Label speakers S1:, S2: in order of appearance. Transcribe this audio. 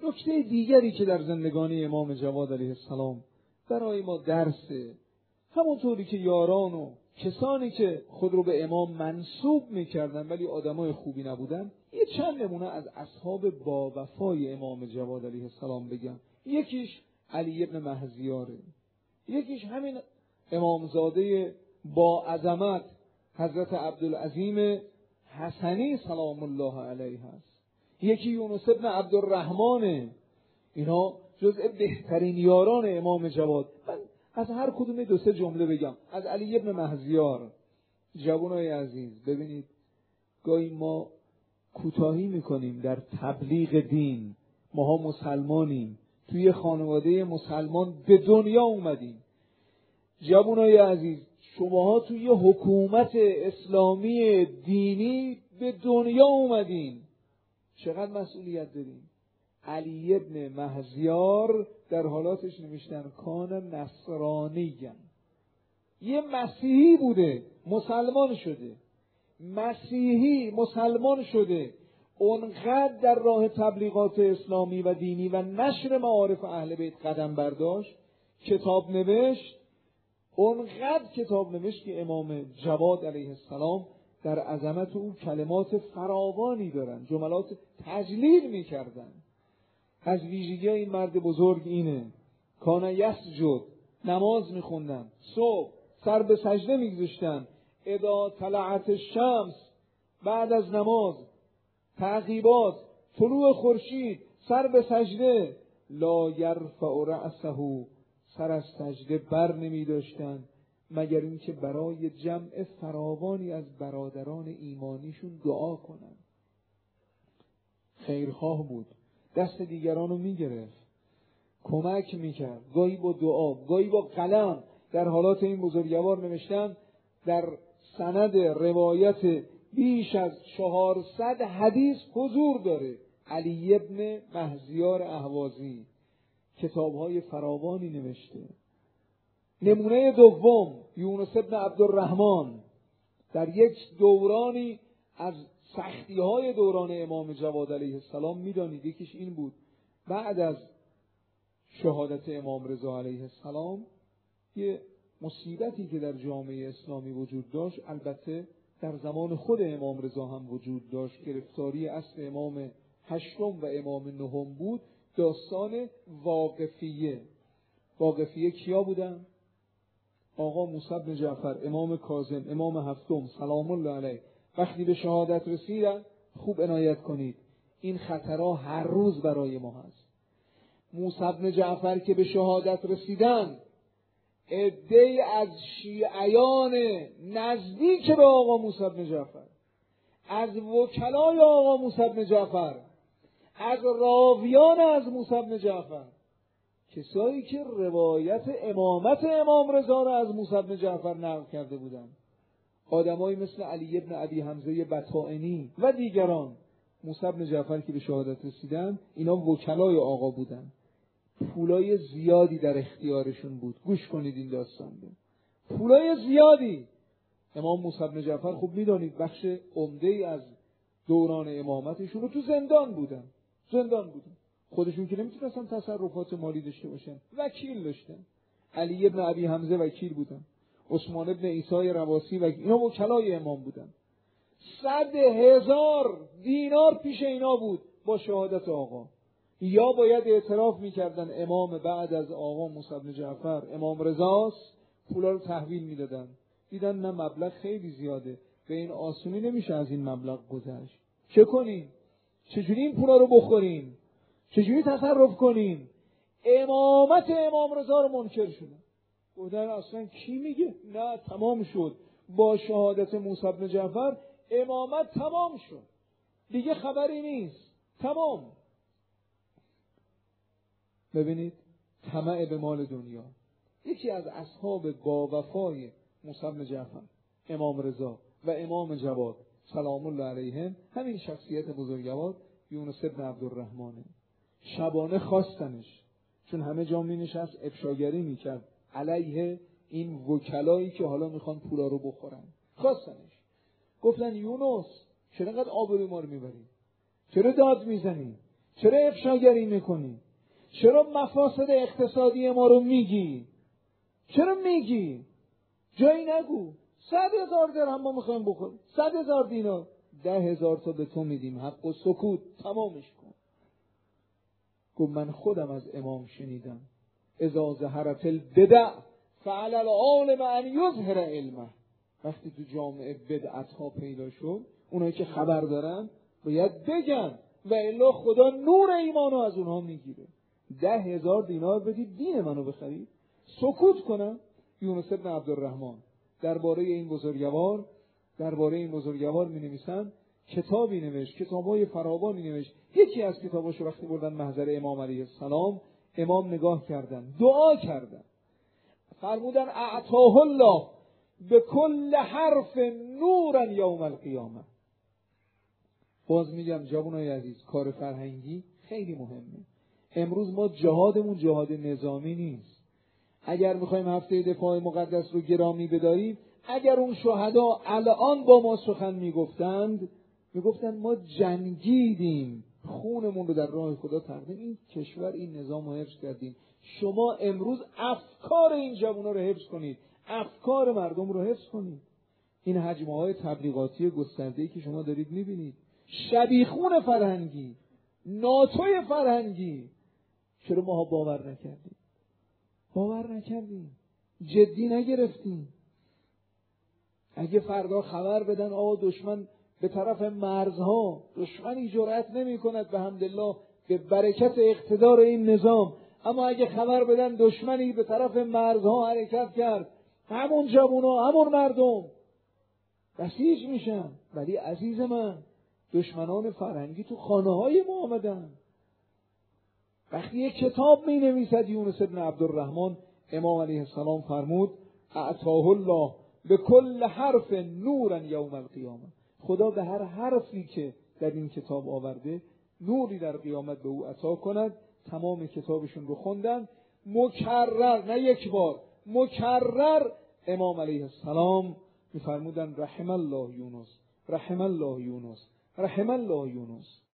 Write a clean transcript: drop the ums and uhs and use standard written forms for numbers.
S1: نکته دیگری که در زندگانی امام جواد علیه السلام برای ما درسه، همونطوری که یاران و کسانی که خود رو به امام منسوب میکردن ولی آدمای خوبی نبودن، یه چند نمونه از اصحاب با وفای امام جواد علیه السلام بگم. یکیش علی ابن مهزیاره، یکیش همین امامزاده با عظمت حضرت عبدالعظیم حسنی سلام الله علیه هست، یکی یونس ابن عبدالرحمنه. اینا جزء بهترین یاران امام جواد. من از هر کدوم دو سه جمله بگم. از علی ابن مهزیار، جوانای عزیز، ببینید گاهی ما کوتاهی میکنیم در تبلیغ دین. ماها مسلمانیم، توی خانواده مسلمان به دنیا اومدیم. جوانای عزیز، شماها توی حکومت اسلامی دینی به دنیا اومدین، چقدر مسئولیت دارین. علی ابن مهزیار در حالاتش نوشتن کان نصرانیًا، یه مسیحی بوده مسلمان شده، مسیحی مسلمان شده، اونقدر در راه تبلیغات اسلامی و دینی و نشر معارف اهل بیت قدم برداشت، کتاب نوشت، اونقدر کتاب نوشت که امام جواد علیه السلام در عظمت او کلمات فراوانی دارن، جملات تجلیل میکردن. از ویژگی این مرد بزرگ اینه، کان یسجد، نماز میخوندن، صبح سر به سجده میگذاشتن، اذا طلعت الشمس، بعد از نماز تعقیبات، طلوع خورشید سر به سجده، لا یرفع رأسه، سر از سجده بر نمی داشتن مگر اینکه برای جمع فراوانی از برادران ایمانیشون دعا کنن. خیرخواه بود، دست دیگران رو می گرفت، کمک می کرد، گاهی با دعا، گاهی با قلم. در حالات این بزرگوار نوشتن در سند روایت بیش از 400 حدیث حضور داره. علی ابن مهزیار اهوازی کتاب‌های فراوانی نوشته. نمونه دوم، یونس ابن عبدالرحمن در یک دورانی از سختی‌های دوران امام جواد علیه السلام می‌دانید یکیش این بود، بعد از شهادت امام رضا علیه السلام یه مصیبتی که در جامعه اسلامی وجود داشت، البته در زمان خود امام رضا هم وجود داشت، گرفتاری اصل امام هشتم و امام نهم بود، داستان واقفیه. واقفیه کیا بودن؟ آقا موسی بن جعفر، امام کاظم، امام هفتم سلام الله علیه. وقتی به شهادت رسیدن، خوب عنایت کنید، این خطرها هر روز برای ما هست. موسی بن جعفر که به شهادت رسیدن، عده‌ای از شیعیان نزدیک به آقا موسی بن جعفر، از وکلای آقا موسی بن جعفر، از راویان از موسی بن جعفر، کسایی که روایت امامت امام رضا را از موسی بن جعفر نقل کرده بودند، آدمایی مثل علی ابن ابی حمزه بطائنی و دیگران. موسی بن جعفر که به شهادت رسیدن، اینا وکلای آقا بودند، پولای زیادی در اختیارشون بود. گوش کنید این داستان رو، پولای زیادی. امام موسی بن جعفر خوب میدانید بخش عمده‌ای از دوران امامتشون رو تو زندان بودن. خودشون که نمیتونستن تصرفات مالی داشته باشن، وکیل داشتن. علی ابن ابی حمزه وکیل بودن، عثمان ابن عیسی رواسی و اینا وکلای امام بودن. 100,000 دینار پیش اینا بود با شهادت آقا. یا باید اعتراف میکردن امام بعد از آقا موسی بن جعفر امام رضاست، پولا رو تحویل میدادن. دیدن نه، مبلغ خیلی زیاده، به این آسونی نمیشه از این مبلغ گذشت. چه کنیم؟ چجوری این پولا رو بخوریم؟ چجوری تصرف کنیم؟ امامت امام رضا رو منکر شدن. گفتن اصلا کی میگه؟ نه، تمام شد با شهادت موسی بن جعفر، امامت تمام شد، دیگه خبری نیست، تمام. ببینید طمع به مال دنیا. یکی از اصحاب با وفای موسی بن جعفر، امام رضا و امام جواد سلام الله علیهم، همین شخصیت بزرگوار یونس ابن عبدالرحمنه. شبانه خواستنش، چون همه جا می نشست افشاگری می کرد علیه این وکلایی که حالا میخوان پولا رو بخورن. خواستنش، گفتن یونس چرا اینقدر آبروی ما رو میبری؟ چرا داد میزنی؟ چرا افشاگری میکنی؟ چرا مفاسد اقتصادی ما رو میگی؟ چرا میگی؟ جایی نگو. 100,000 درهم ما میخوایم بخوریم، 100,000 دینار، 10,000 تا به تو میدیم، حق و سکوت، تمامش کن. گفت من خودم از امام شنیدم اذا ظهرت البدع فعلی العالم ان یظهر علمه. وقتی تو جامعه بدعت ها پیدا شد، اونایی که خبر دارن باید بگن و الا خدا نور ایمانو از اونها میگیره. 10,000 دینار بدید دین منو بخرید؟ سکوت کنم. یونس بن عبدالرحمن درباره این بزرگوار می نویسن کتابی نوشت، کتابای فراوانی نوشت. یکی از کتاباشو وقتی بردن محضر امام علیه السلام، امام نگاه کردن، دعا کردن، فرمودن اعطاه الله به کل حرف نورا یوم القیامه. باز میگم جوانای عزیز، کار فرهنگی خیلی مهمه. امروز ما جهادمون جهاد نظامی نیست. اگر میخوایم هفته دفاع مقدس رو گرامی بداریم، اگر اون شهدا الان با ما سخن میگفتند ما جنگیدیم، خونمون رو در راه خدا تقدیم این کشور، این نظام رو حفظ کردیم. شما امروز افکار این جوونا رو حفظ کنید، افکار مردم رو حفظ کنید. این حجمه های تبلیغاتی گسترده‌ای که شما دارید میبینید، شبیخون فرهنگی، ناتوی فرهنگی، چرا ماها باور نکردیم، جدی نگرفتیم؟ اگه فردا خبر بدن آقا دشمن به طرف مرزها، دشمنی جرأت نمی کند به حمدالله به برکت اقتدار این نظام، اما اگه خبر بدن دشمنی به طرف مرزها حرکت کرد، همون جوونا، همون مردم بسیج میشن. ولی عزیز من، دشمنان فرهنگی تو خانه های ما آمدن. وقتی یک کتاب می نویسد یونس بن عبدالرحمن، امام علیه السلام فرمود اعطاه الله به کل حرف نورا یوم القیامه. خدا به هر حرفی که در این کتاب آورده نوری در قیامت به او عطا کند. تمام کتابشون رو خوندن، مکرر، نه یک بار، مکرر امام علیه السلام میفرمودن رحم الله یونس، رحم الله یونس، رحم الله یونس.